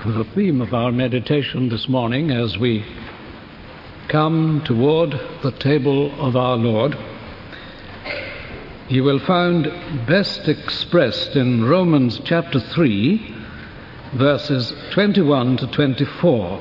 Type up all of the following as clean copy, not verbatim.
the theme of our meditation this morning as we come toward the table of our Lord, you will find best expressed in Romans chapter 3, verses 21 to 24.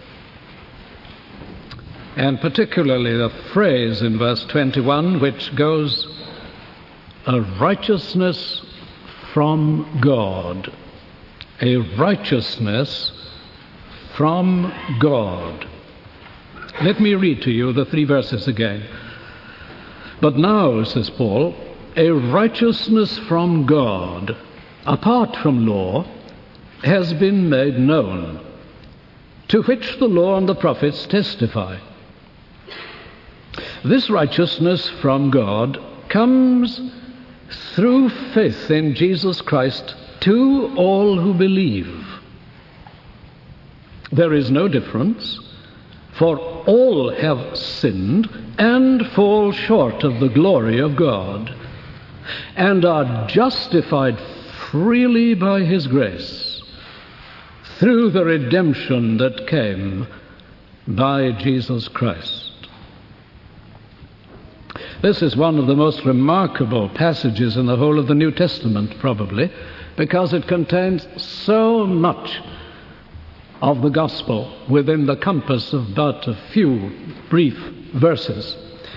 And particularly the phrase in verse 21 which goes, "A righteousness from God." A righteousness from God. Let me read to you the 3 verses again. "But now," says Paul, "a righteousness from God, apart from law, has been made known, to which the law and the prophets testify. This righteousness from God comes through faith in Jesus Christ to all who believe. There is no difference, for all have sinned and fall short of the glory of God, and are justified freely by His grace, through the redemption that came by Jesus Christ." This is one of the most remarkable passages in the whole of the New Testament, probably, because it contains so much of the gospel within the compass of but a few brief verses.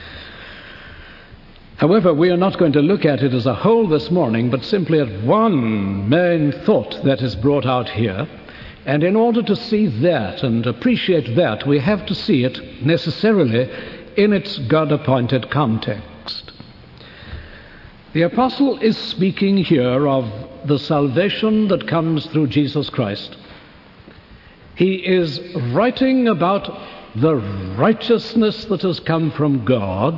However, we are not going to look at it as a whole this morning, but simply at one main thought that is brought out here. And in order to see that and appreciate that, we have to see it necessarily in its God-appointed context. The apostle is speaking here of the salvation that comes through Jesus Christ. He is writing about the righteousness that has come from God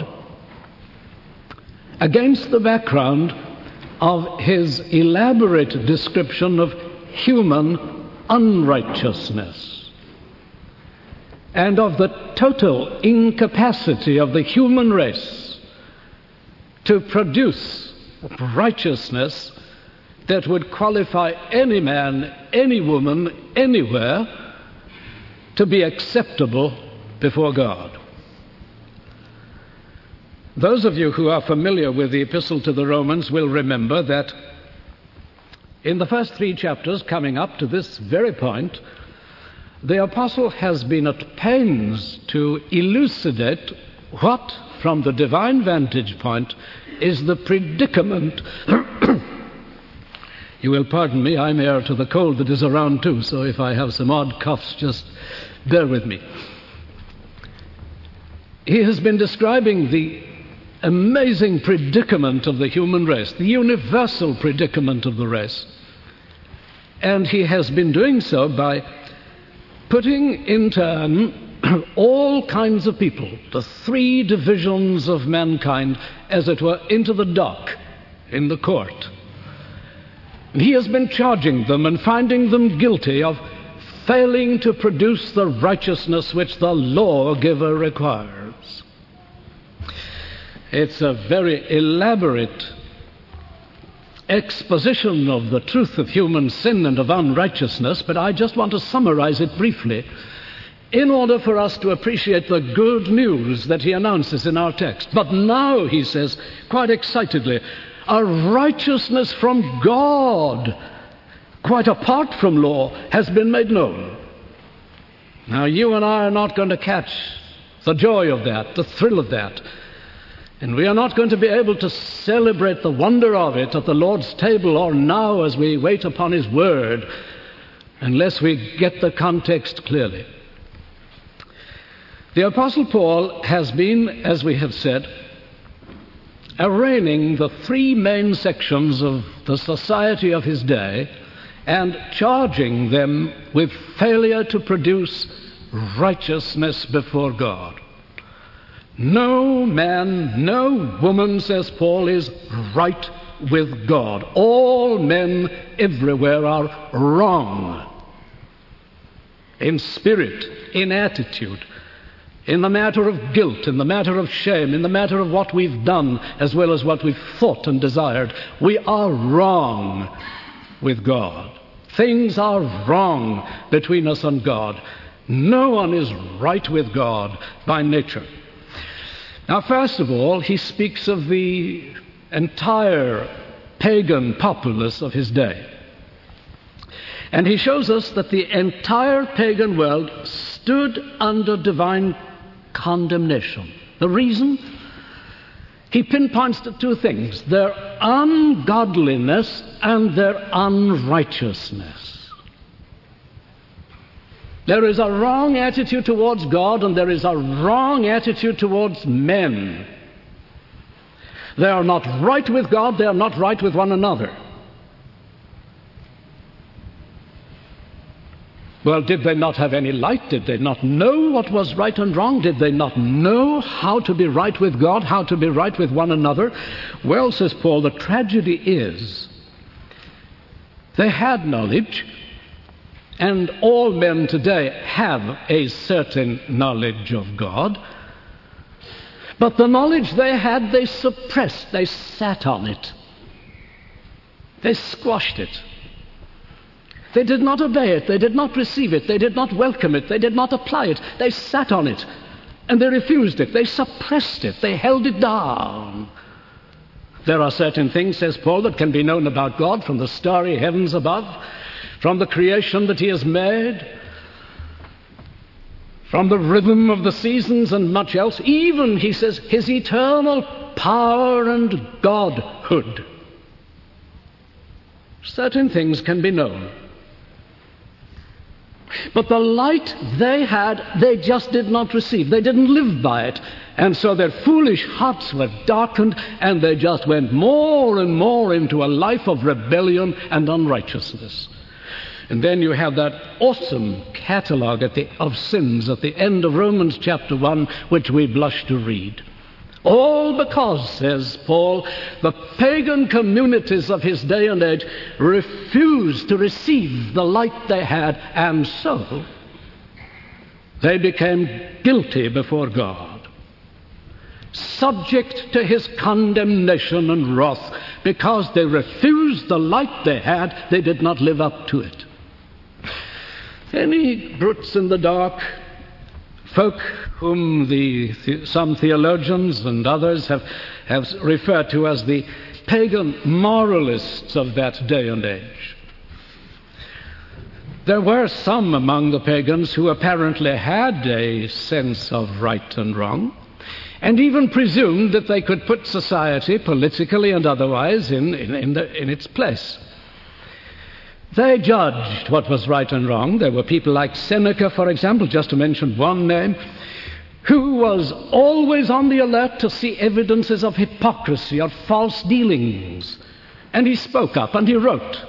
against the background of his elaborate description of human unrighteousness and of the total incapacity of the human race to produce righteousness that would qualify any man, any woman, anywhere to be acceptable before God. Those of you who are familiar with the Epistle to the Romans will remember that in the first 3 chapters coming up to this very point, the apostle has been at pains to elucidate what, from the divine vantage point, is the predicament. You will pardon me, I'm heir to the cold that is around too, so if I have some odd coughs, just bear with me. He has been describing the amazing predicament of the human race, the universal predicament of the race. And he has been doing so by putting in turn all kinds of people, the 3 divisions of mankind, as it were, into the dock in the court. He has been charging them and finding them guilty of failing to produce the righteousness which the lawgiver requires. It's a very elaborate exposition of the truth of human sin and of unrighteousness, but I just want to summarize it briefly in order for us to appreciate the good news that he announces in our text. But now, he says quite excitedly, a righteousness from God, quite apart from law, has been made known. Now, you and I are not going to catch the joy of that, the thrill of that. And we are not going to be able to celebrate the wonder of it at the Lord's table or now as we wait upon His Word, unless we get the context clearly. The Apostle Paul has been, as we have said, arraigning the 3 main sections of the society of his day and charging them with failure to produce righteousness before God. No man, no woman, says Paul, is right with God. All men everywhere are wrong in spirit, in attitude, in the matter of guilt, in the matter of shame, in the matter of what we've done as well as what we've thought and desired. We are wrong with God, Things are wrong between us and God. No one is right with God by nature. Now, first of all, he speaks of the entire pagan populace of his day. And he shows us that the entire pagan world stood under divine condemnation. The reason? He pinpoints to two things: their ungodliness and their unrighteousness. There is a wrong attitude towards God, and there is a wrong attitude towards men. They are not right with God, they are not right with one another. Well, did they not have any light? Did they not know what was right and wrong? Did they not know how to be right with God, how to be right with one another? Well, says Paul, the tragedy is they had knowledge, and all men today have a certain knowledge of God. But the knowledge they had, they suppressed, they sat on it. They squashed it. They did not obey it, they did not receive it, they did not welcome it, they did not apply it. They sat on it, and they refused it, they suppressed it, they held it down. There are certain things, says Paul, that can be known about God from the starry heavens above, from the creation that he has made, from the rhythm of the seasons and much else, even, he says, his eternal power and Godhood. Certain things can be known. But the light they had, they just did not receive. They didn't live by it. And so their foolish hearts were darkened, and they just went more and more into a life of rebellion and unrighteousness. And then you have that awesome catalogue of sins at the end of Romans chapter 1, which we blush to read. All because, says Paul, the pagan communities of his day and age refused to receive the light they had, and so they became guilty before God, subject to his condemnation and wrath, because they refused the light they had. They did not live up to it. Any brutes in the dark, folk whom some theologians and others have referred to as the pagan moralists of that day and age. There were some among the pagans who apparently had a sense of right and wrong, and even presumed that they could put society, politically and otherwise, in its place. They judged what was right and wrong. There were people like Seneca, for example, just to mention one name, who was always on the alert to see evidences of hypocrisy or false dealings. And he spoke up and he wrote.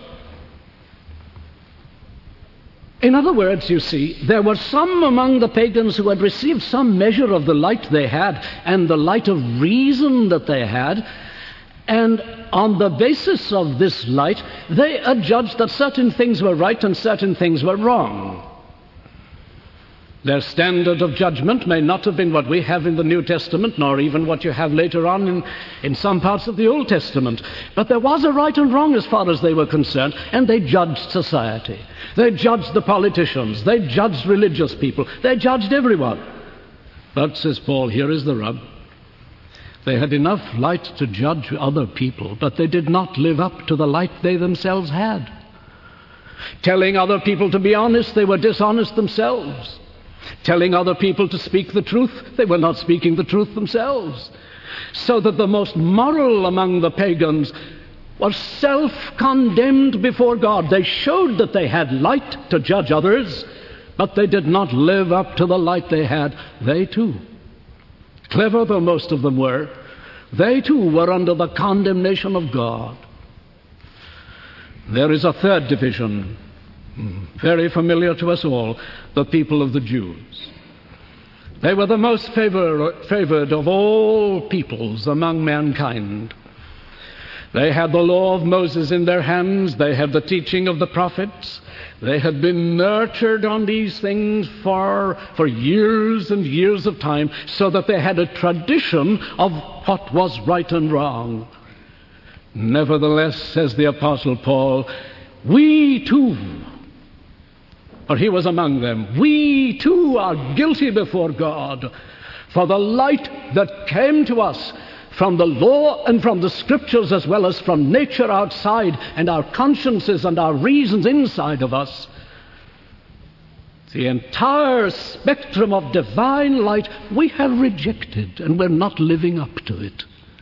In other words, you see, there were some among the pagans who had received some measure of the light they had and the light of reason that they had, and on the basis of this light, they adjudged that certain things were right and certain things were wrong. Their standard of judgment may not have been what we have in the New Testament, nor even what you have later on in some parts of the Old Testament. But there was a right and wrong as far as they were concerned, and they judged society. They judged the politicians. They judged religious people. They judged everyone. But, says Paul, here is the rub. They had enough light to judge other people, but they did not live up to the light they themselves had. Telling other people to be honest, they were dishonest themselves. Telling other people to speak the truth, they were not speaking the truth themselves. So that the most moral among the pagans was self-condemned before God. They showed that they had light to judge others, but they did not live up to the light they had. They too, clever though most of them were, they too were under the condemnation of God. There is a third division, very familiar to us all, the people of the Jews. They were the most favored of all peoples among mankind. They had the law of Moses in their hands. They had the teaching of the prophets. They had been nurtured on these things for years and years of time, so that they had a tradition of what was right and wrong. Nevertheless, says the Apostle Paul, we too for he was among them. We too are guilty before God, for the light that came to us from the law and from the scriptures, as well as from nature outside and our consciences and our reasons inside of us, the entire spectrum of divine light we have rejected, and we're not living up to it.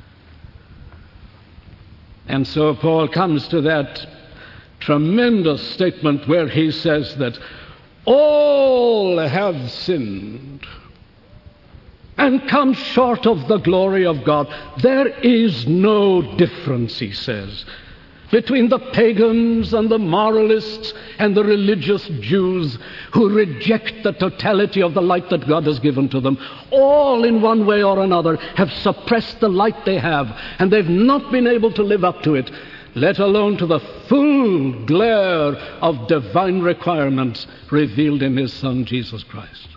And so Paul comes to that tremendous statement where he says that all have sinned and come short of the glory of God. There is no difference, he says, between the pagans and the moralists and the religious Jews who reject the totality of the light that God has given to them. All in one way or another have suppressed the light they have, and they've not been able to live up to it, let alone to the full glare of divine requirements revealed in his Son, Jesus Christ.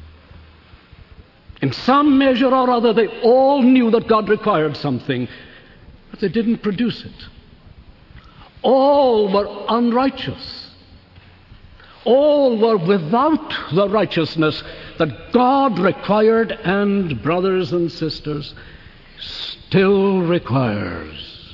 In some measure or other, they all knew that God required something, but they didn't produce it. All were unrighteous. All were without the righteousness that God required and, brothers and sisters, still requires.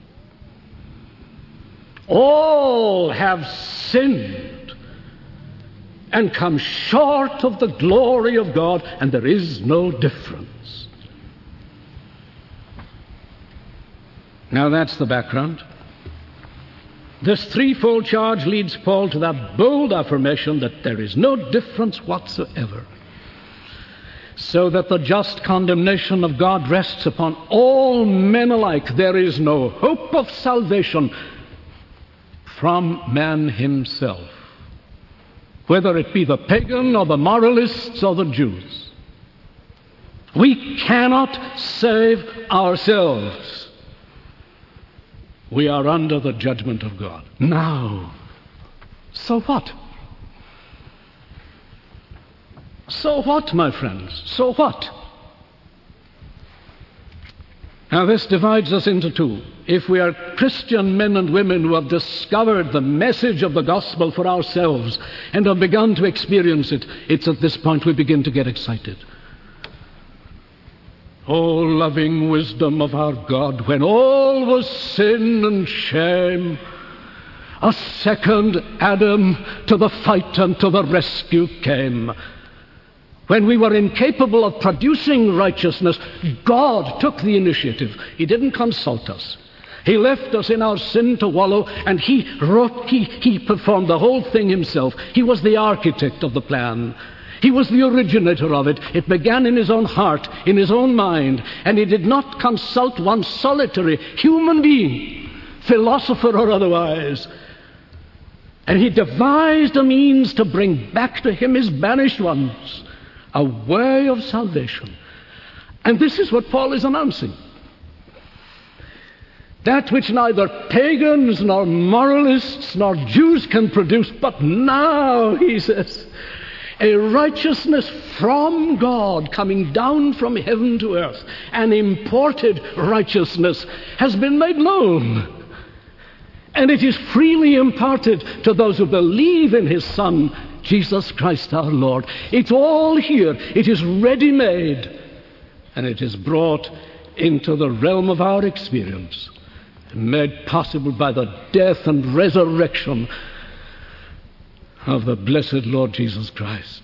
All have sinned and come short of the glory of God, and there is no difference. Now that's the background. This threefold charge leads Paul to that bold affirmation that there is no difference whatsoever, so that the just condemnation of God rests upon all men alike. There is no hope of salvation from man himself, whether it be the pagan or the moralists or the Jews. We cannot save ourselves. We are under the judgment of God. Now, so what? So what, my friends? So what? Now, this divides us into two. If we are Christian men and women who have discovered the message of the gospel for ourselves and have begun to experience it, it's at this point we begin to get excited. Oh, loving wisdom of our God, when all was sin and shame, a second Adam to the fight and to the rescue came. When we were incapable of producing righteousness, God took the initiative. He didn't consult us. He left us in our sin to wallow, and he performed the whole thing himself. He was the architect of the plan. He was the originator of it. It began in his own heart, in his own mind, and he did not consult one solitary human being, philosopher or otherwise. And he devised a means to bring back to him his banished ones, a way of salvation. And this is what Paul is announcing. That which neither pagans nor moralists nor Jews can produce, but now, he says, a righteousness from God coming down from heaven to earth, an imported righteousness, has been made known. And it is freely imparted to those who believe in his Son, Jesus Christ our Lord. It's all here. It is ready-made. And it is brought into the realm of our experience, made possible by the death and resurrection of the blessed Lord Jesus Christ.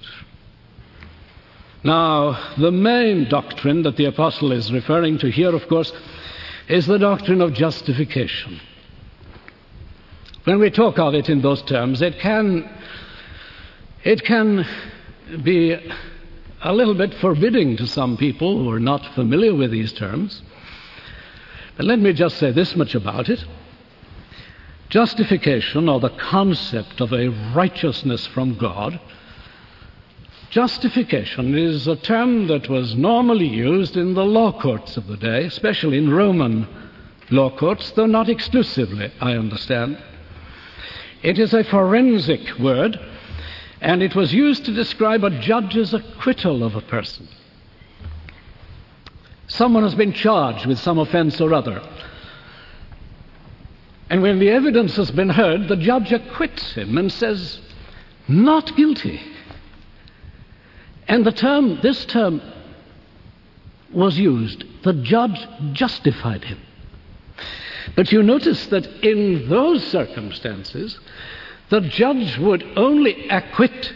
Now, the main doctrine that the apostle is referring to here, of course, is the doctrine of justification. When we talk of it in those terms, it can be a little bit forbidding to some people who are not familiar with these terms. But let me just say this much about it. Justification, or the concept of a righteousness from God, justification is a term that was normally used in the law courts of the day, especially in Roman law courts, though not exclusively, I understand. It is a forensic word, and it was used to describe a judge's acquittal of a person. Someone has been charged with some offense or other. And when the evidence has been heard, the judge acquits him and says, not guilty. And this term was used. The judge justified him. But you notice that in those circumstances, the judge would only acquit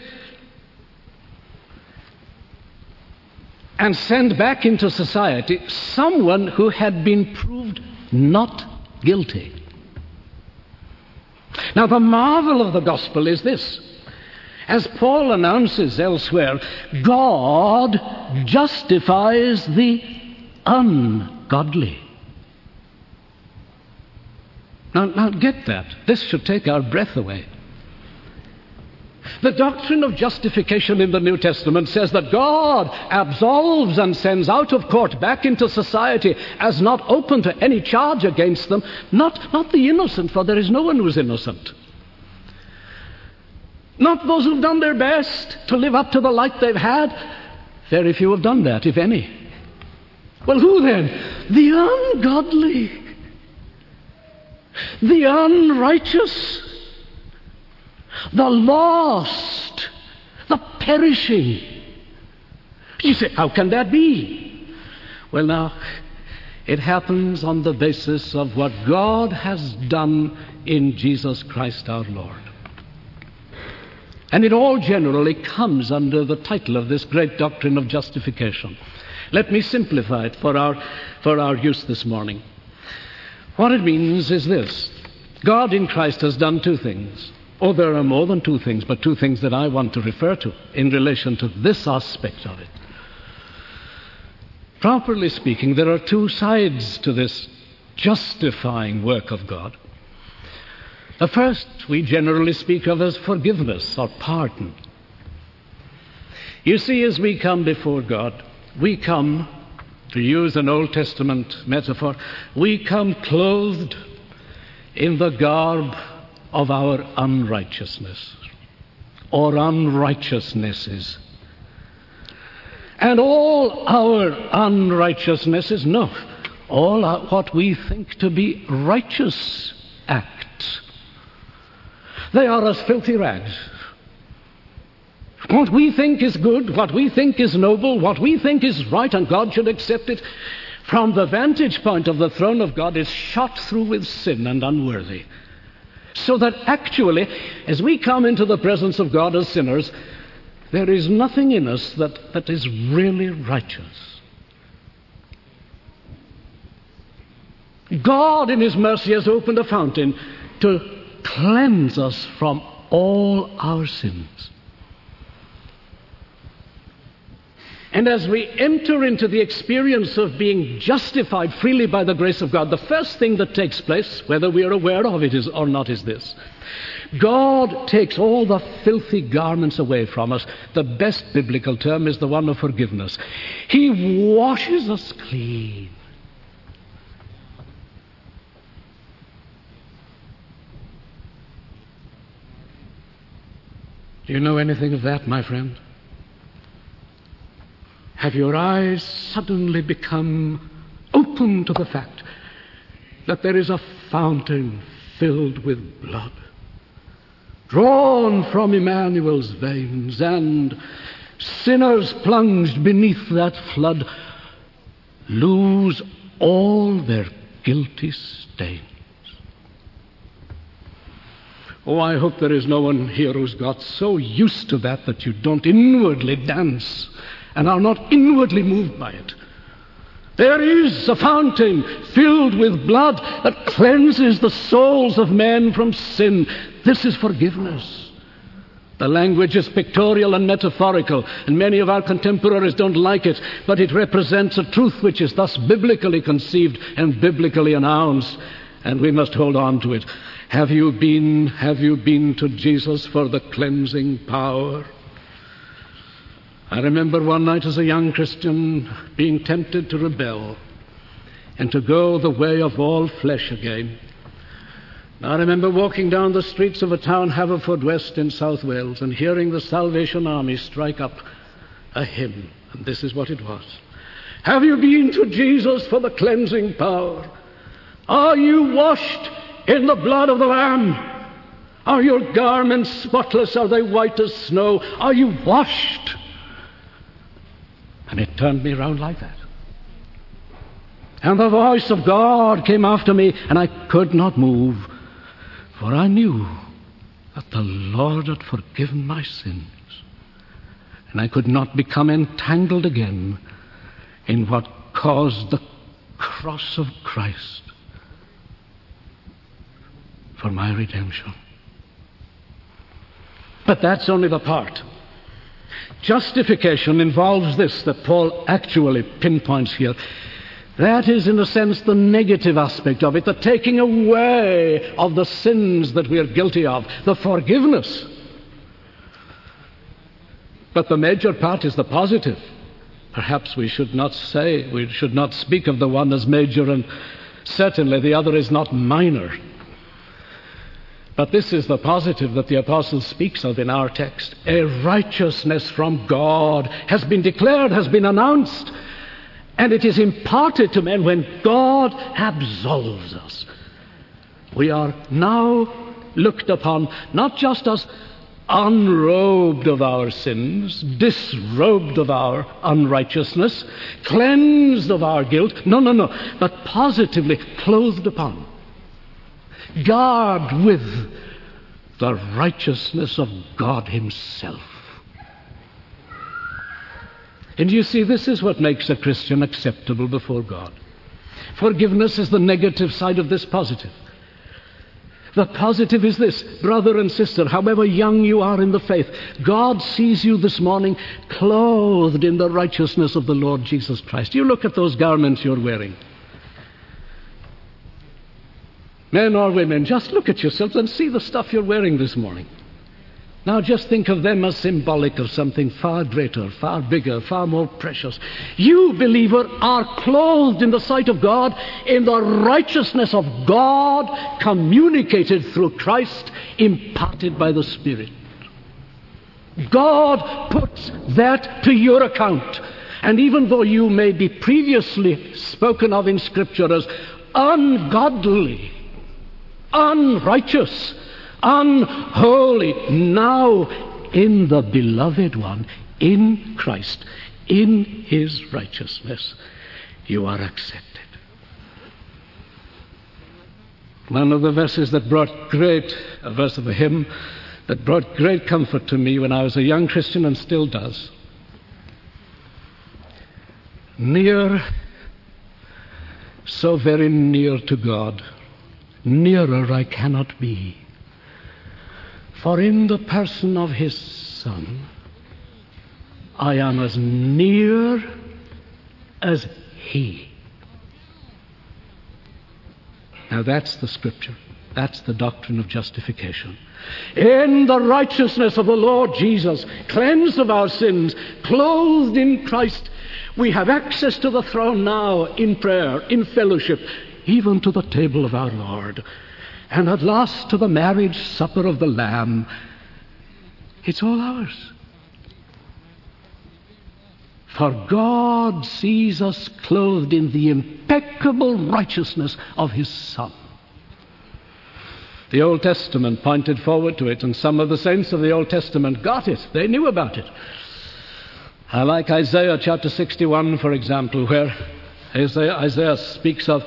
and send back into society someone who had been proved not guilty. Now, the marvel of the gospel is this. As Paul announces elsewhere, God justifies the ungodly. Now get that. This should take our breath away. The doctrine of justification in the New Testament says that God absolves and sends out of court back into society as not open to any charge against them, not the innocent, for there is no one who is innocent. Not those who've done their best to live up to the light they've had. Very few have done that, if any. Well, who then? The ungodly. The unrighteous. The lost. The perishing. You say, how can that be? Well, now, it happens on the basis of what God has done in Jesus Christ our Lord. And it all generally comes under the title of this great doctrine of justification. Let me simplify it for our use this morning. What it means is this. God in Christ has done two things. Oh, there are more than two things, but two things that I want to refer to in relation to this aspect of it. Properly speaking, there are two sides to this justifying work of God. The first we generally speak of as forgiveness or pardon. You see, as we come before God, we come, to use an Old Testament metaphor, we come clothed in the garb of our unrighteousness or unrighteousnesses. And all our unrighteousnesses, no, all what we think to be righteous acts, they are as filthy rags. What we think is good, what we think is noble, what we think is right, and God should accept it, from the vantage point of the throne of God is shot through with sin and unworthy. So that actually, as we come into the presence of God as sinners, there is nothing in us that is really righteous. God in His mercy has opened a fountain to cleanse us from all our sins. And as we enter into the experience of being justified freely by the grace of God, the first thing that takes place, whether we are aware of it or not, is this. God takes all the filthy garments away from us. The best biblical term is the one of forgiveness. He washes us clean. Do you know anything of that, my friend? Have your eyes suddenly become open to the fact that there is a fountain filled with blood, drawn from Emmanuel's veins, and sinners plunged beneath that flood lose all their guilty stains? Oh, I hope there is no one here who's got so used to that you don't inwardly dance and are not inwardly moved by it. There is a fountain filled with blood that cleanses the souls of men from sin. This is forgiveness. The language is pictorial and metaphorical, and many of our contemporaries don't like it, but it represents a truth which is thus biblically conceived and biblically announced, and we must hold on to it. Have you been to Jesus for the cleansing power? I remember one night as a young Christian being tempted to rebel and to go the way of all flesh again. I remember walking down the streets of a town, Haverfordwest in South Wales, and hearing the Salvation Army strike up a hymn. And this is what it was. Have you been to Jesus for the cleansing power? Are you washed in the blood of the Lamb? Are your garments spotless? Are they white as snow? Are you washed? And it turned me round like that. And the voice of God came after me, and I could not move, for I knew that the Lord had forgiven my sins, and I could not become entangled again in what caused the cross of Christ for my redemption. But that's only the part. Justification involves this that Paul actually pinpoints here. That is, in a sense, the negative aspect of it, the taking away of the sins that we are guilty of, the forgiveness. But the major part is the positive. Perhaps we should not speak of the one as major, and certainly the other is not minor. But this is the positive that the apostle speaks of in our text. A righteousness from God has been declared, has been announced, and it is imparted to men when God absolves us. We are now looked upon not just as unrobed of our sins, disrobed of our unrighteousness, cleansed of our guilt. No, but positively clothed upon, garbed with the righteousness of God Himself. And you see, this is what makes a Christian acceptable before God. Forgiveness is the negative side of this positive. The positive is this, brother and sister, however young you are in the faith, God sees you this morning clothed in the righteousness of the Lord Jesus Christ. You look at those garments you're wearing. Men or women, just look at yourselves and see the stuff you're wearing this morning. Now just think of them as symbolic of something far greater, far bigger, far more precious. You, believer, are clothed in the sight of God in the righteousness of God, communicated through Christ, imparted by the Spirit. God puts that to your account. And even though you may be previously spoken of in Scripture as ungodly, unrighteous, unholy, now in the Beloved One, in Christ, in His righteousness, you are accepted. One of the verses that brought a verse of a hymn that brought great comfort to me when I was a young Christian, and still does. Near, so very near to God, nearer I cannot be. For in the person of His Son, I am as near as He. Now that's the Scripture. That's the doctrine of justification. In the righteousness of the Lord Jesus, cleansed of our sins, clothed in Christ, we have access to the throne now in prayer, in fellowship, even to the table of our Lord. And at last to the marriage supper of the Lamb. It's all ours. For God sees us clothed in the impeccable righteousness of His Son. The Old Testament pointed forward to it, and some of the saints of the Old Testament got it. They knew about it. I like Isaiah chapter 61, for example, where Isaiah speaks of,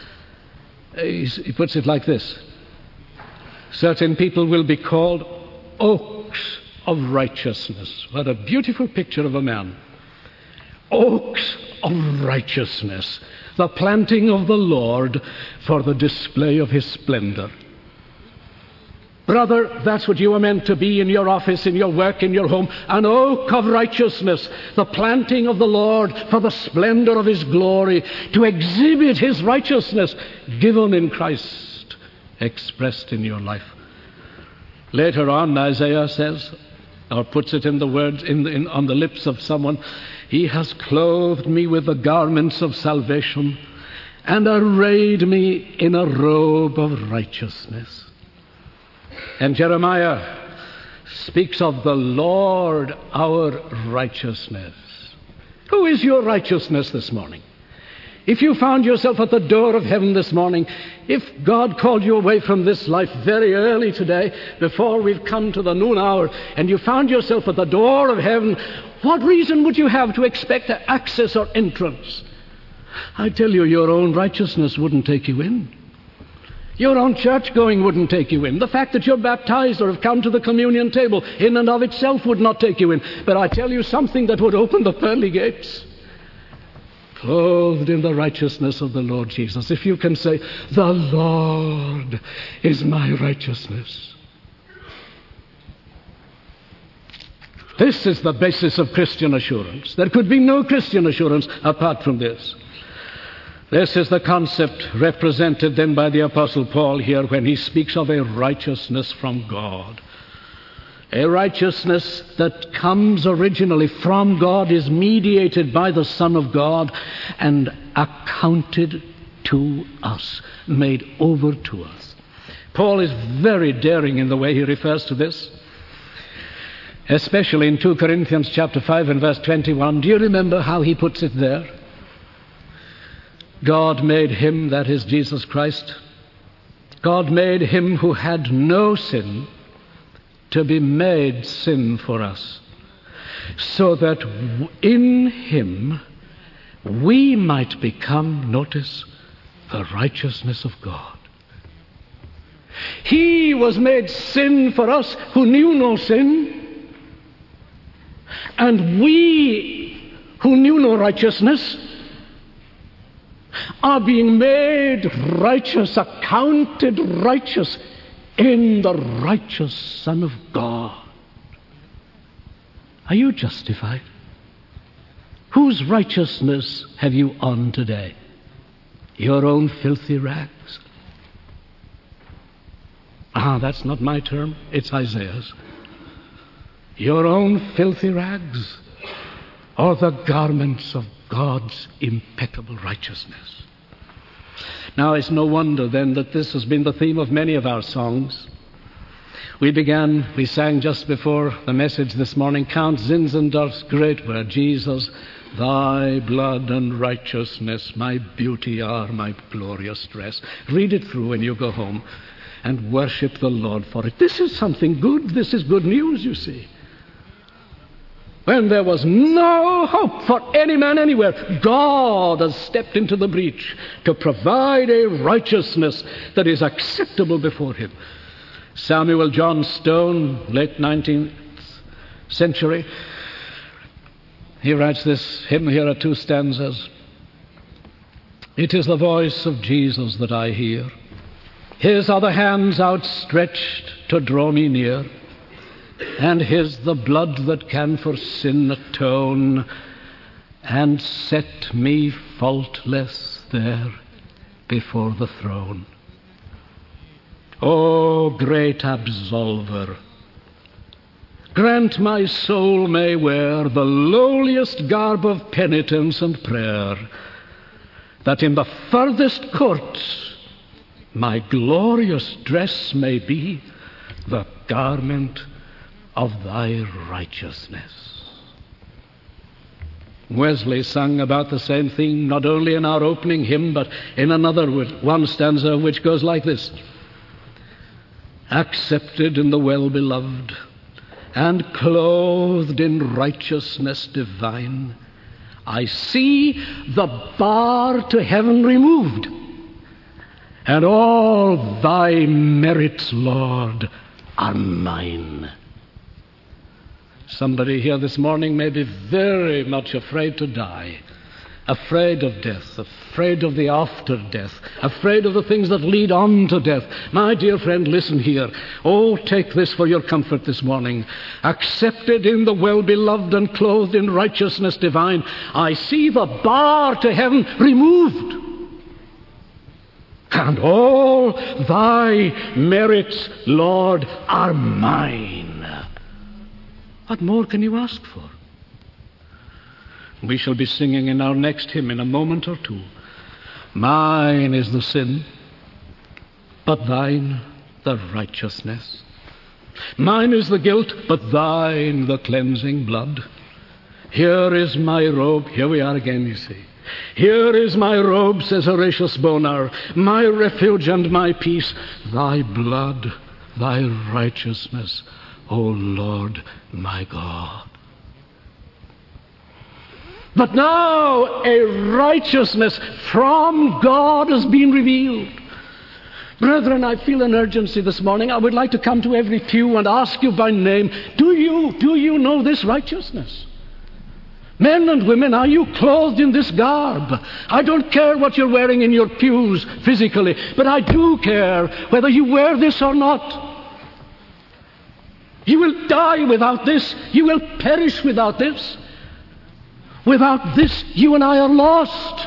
he puts it like this: certain people will be called oaks of righteousness. What a beautiful picture of a man. Oaks of righteousness, the planting of the Lord for the display of His splendor. Brother, that's what you are meant to be in your office, in your work, in your home. An oak of righteousness, the planting of the Lord for the splendor of His glory, to exhibit His righteousness given in Christ, expressed in your life. Later on, Isaiah says, or puts it in the words on the lips of someone, He has clothed me with the garments of salvation and arrayed me in a robe of righteousness. And Jeremiah speaks of the Lord, our righteousness. Who is your righteousness this morning? If you found yourself at the door of heaven this morning, if God called you away from this life very early today, before we've come to the noon hour, and you found yourself at the door of heaven, what reason would you have to expect access or entrance? I tell you, your own righteousness wouldn't take you in. Your own church going wouldn't take you in. The fact that you're baptized or have come to the communion table in and of itself would not take you in. But I tell you something that would open the pearly gates. Clothed in the righteousness of the Lord Jesus. If you can say, the Lord is my righteousness. This is the basis of Christian assurance. There could be no Christian assurance apart from this. This is the concept represented then by the Apostle Paul here when he speaks of a righteousness from God. A righteousness that comes originally from God, is mediated by the Son of God, and accounted to us, made over to us. Paul is very daring in the way he refers to this, especially in 2 Corinthians chapter 5 and verse 21. Do you remember how he puts it there? God made him, that is Jesus Christ, God made him who had no sin to be made sin for us, so that in him we might become, notice, the righteousness of God. He was made sin for us who knew no sin, and we who knew no righteousness are being made righteous, accounted righteous in the righteous Son of God. Are you justified? Whose righteousness have you on today? Your own filthy rags? That's not my term, it's Isaiah's. Your own filthy rags, or the garments of God's impeccable righteousness? Now, it's no wonder then that this has been the theme of many of our songs. We sang just before the message this morning, Count Zinzendorf's great word, Jesus, thy blood and righteousness, my beauty are my glorious dress. Read it through when you go home and worship the Lord for it. This is something good. This is good news, you see. When there was no hope for any man anywhere, God has stepped into the breach to provide a righteousness that is acceptable before him. Samuel John Stone, late 19th century, he writes this hymn. Here are 2 stanzas. It is the voice of Jesus that I hear. His are the hands outstretched to draw me near. And his the blood that can for sin atone, and set me faultless there before the throne. O great absolver, grant my soul may wear the lowliest garb of penitence and prayer, that in the furthest courts my glorious dress may be the garment of thy righteousness. Wesley sang about the same thing, not only in our opening hymn, but in another one stanza which goes like this. Accepted in the well-beloved, and clothed in righteousness divine, I see the bar to heaven removed, and all thy merits, Lord, are mine. Somebody here this morning may be very much afraid to die, afraid of death, afraid of the after death, afraid of the things that lead on to death. My dear friend, listen here. Oh, take this for your comfort this morning. Accepted in the well-beloved and clothed in righteousness divine, I see the bar to heaven removed, and all thy merits, Lord, are mine. What more can you ask for? We shall be singing in our next hymn in a moment or two. Mine is the sin, but thine the righteousness. Mine is the guilt, but thine the cleansing blood. Here is my robe. Here we are again, you see. Here is my robe, says Horatius Bonar, my refuge and my peace, thy blood, thy righteousness, O Lord my God. But now a righteousness from God has been revealed. Brethren, I feel an urgency this morning. I would like to come to every pew and ask you by name, do you know this righteousness? Men and women, are you clothed in this garb? I don't care what you're wearing in your pews physically, but I do care whether you wear this or not. You will die without this. You will perish without this. Without this, you and I are lost.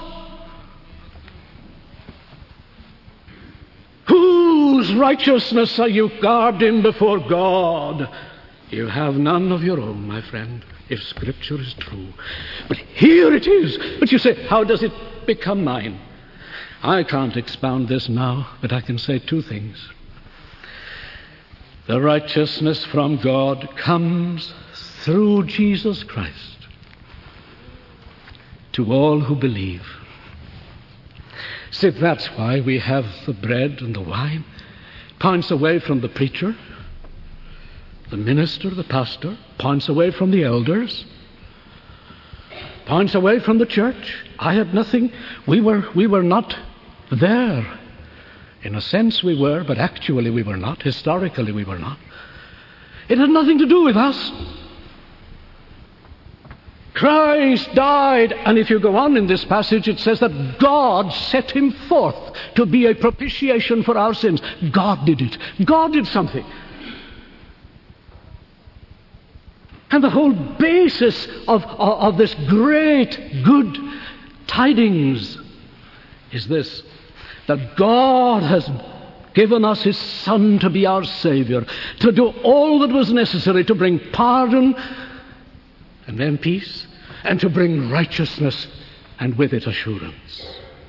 Whose righteousness are you garbed in before God? You have none of your own, my friend, if Scripture is true. But here it is. But you say, how does it become mine? I can't expound this now, but I can say two things. The righteousness from God comes through Jesus Christ to all who believe. See, that's why we have the bread and the wine. Points away from the preacher, the minister, the pastor. Points away from the elders. Points away from the church. I had nothing. We were not there. In a sense we were, but actually we were not. Historically we were not. It had nothing to do with us. Christ died, and if you go on in this passage, it says that God set him forth to be a propitiation for our sins. God did it. God did something. And the whole basis of this great good tidings is this, that God has given us his Son to be our Savior, to do all that was necessary to bring pardon and then peace, and to bring righteousness, and with it assurance.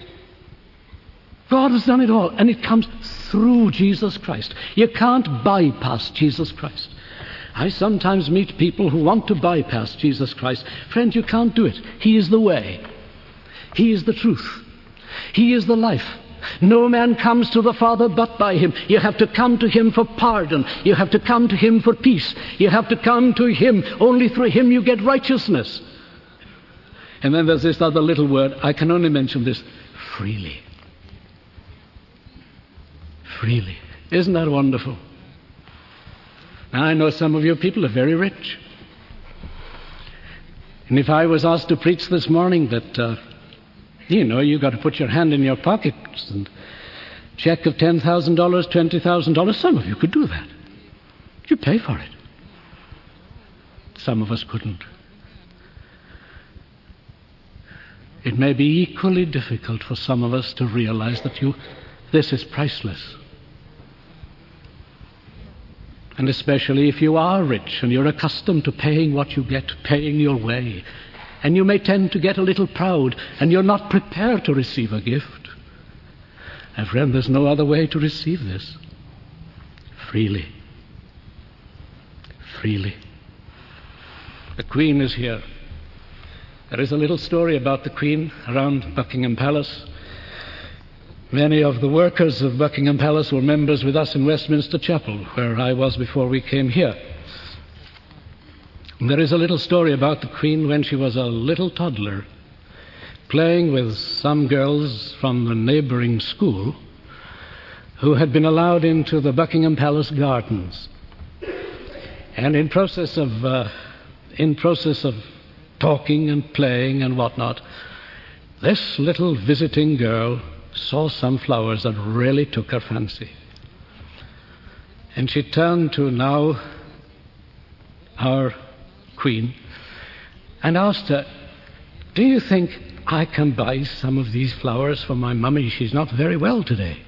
God has done it all, and it comes through Jesus Christ. You can't bypass Jesus Christ. I sometimes meet people who want to bypass Jesus Christ. Friend, you can't do it. He is the way. He is the truth. He is the life. No man comes to the Father but by him. You have to come to him for pardon. You have to come to him for peace. You have to come to him. Only through him you get righteousness. And then there's this other little word. I can only mention this. Freely. Freely. Isn't that wonderful? Now, I know some of you people are very rich. And if I was asked to preach this morning that you've got to put your hand in your pockets and check of $10,000, $20,000. Some of you could do that. You pay for it. Some of us couldn't. It may be equally difficult for some of us to realize that this is priceless. And especially if you are rich and you're accustomed to paying what you get, paying your way. And you may tend to get a little proud, and you're not prepared to receive a gift. And friend, there's no other way to receive this. Freely. Freely. The Queen is here. There is a little story about the Queen around Buckingham Palace. Many of the workers of Buckingham Palace were members with us in Westminster Chapel, where I was before we came here. There is a little story about the Queen when she was a little toddler, playing with some girls from the neighboring school who had been allowed into the Buckingham Palace gardens. And in process of talking and playing and whatnot, this little visiting girl saw some flowers that really took her fancy. And she turned to now our Queen and asked her, "Do you think I can buy some of these flowers for my mummy? She's not very well today."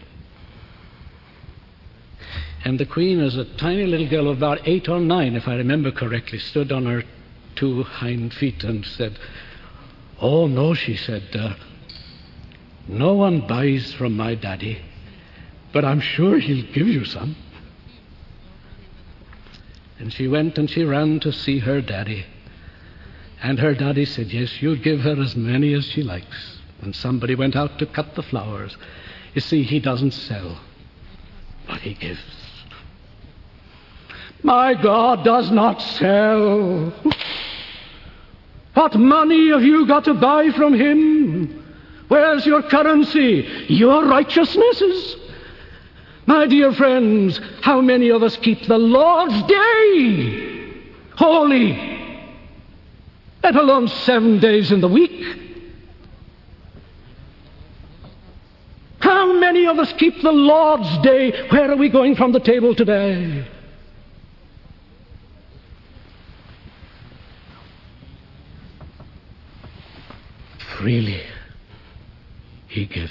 And the Queen, as a tiny little girl of about 8 or 9, if I remember correctly, stood on her 2 hind feet and said, "Oh no," she said, "no one buys from my daddy, but I'm sure he'll give you some." And she went and she ran to see her daddy. And her daddy said, yes, you give her as many as she likes. And somebody went out to cut the flowers. You see, he doesn't sell, but he gives. My God does not sell. What money have you got to buy from him? Where's your currency? Your righteousnesses? My dear friends, how many of us keep the Lord's day holy, let alone 7 days in the week? How many of us keep the Lord's day? Where are we going from the table today? Freely he gives.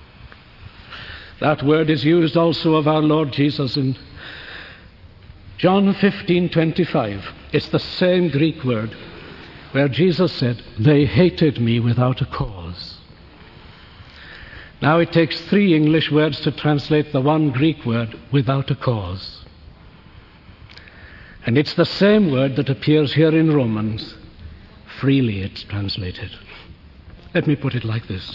That word is used also of our Lord Jesus in John 15:25. It's the same Greek word where Jesus said, they hated me without a cause. Now it takes 3 English words to translate the one Greek word, without a cause. And it's the same word that appears here in Romans. Freely it's translated. Let me put it like this.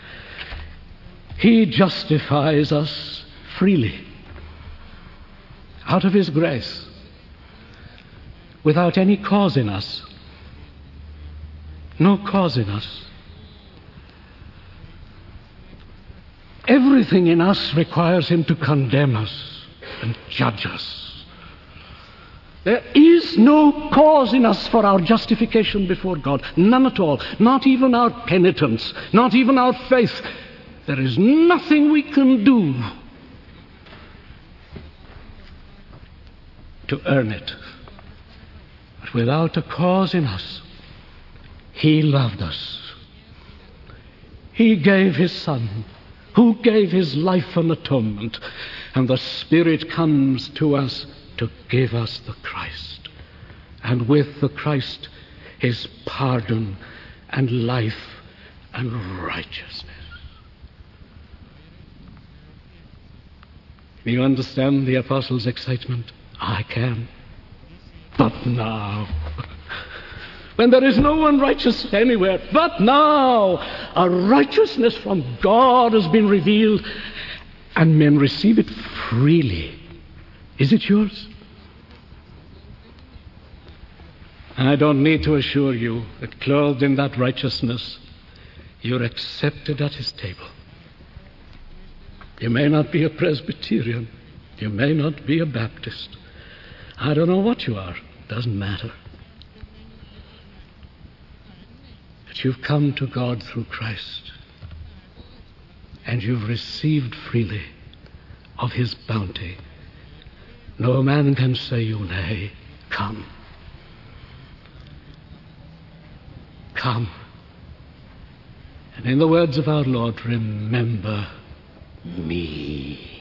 He justifies us freely, out of his grace, without any cause in us. No cause in us. Everything in us requires him to condemn us and judge us. There is no cause in us for our justification before God. None at all. Not even our penitence. Not even our faith. There is nothing we can do to earn it. But without a cause in us, he loved us. He gave his Son, who gave his life an atonement, and the Spirit comes to us to give us the Christ, and with the Christ his pardon and life and righteousness. Can you understand the apostle's excitement? I can. But now, when there is no one righteous anywhere, but now a righteousness from God has been revealed, and men receive it freely. Is it yours? I don't need to assure you that clothed in that righteousness, you're accepted at his table. You may not be a Presbyterian. You may not be a Baptist. I don't know what you are. Doesn't matter. But you've come to God through Christ, and you've received freely of his bounty. No man can say you nay. Come. Come. And in the words of our Lord, remember me.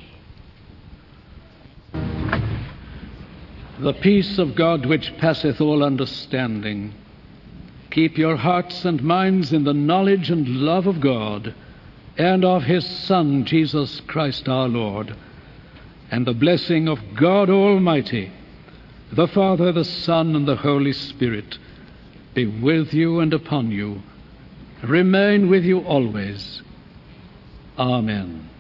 The peace of God which passeth all understanding, keep your hearts and minds in the knowledge and love of God and of his Son, Jesus Christ our Lord. And the blessing of God Almighty, the Father, the Son, and the Holy Spirit be with you and upon you, remain with you always. Amen.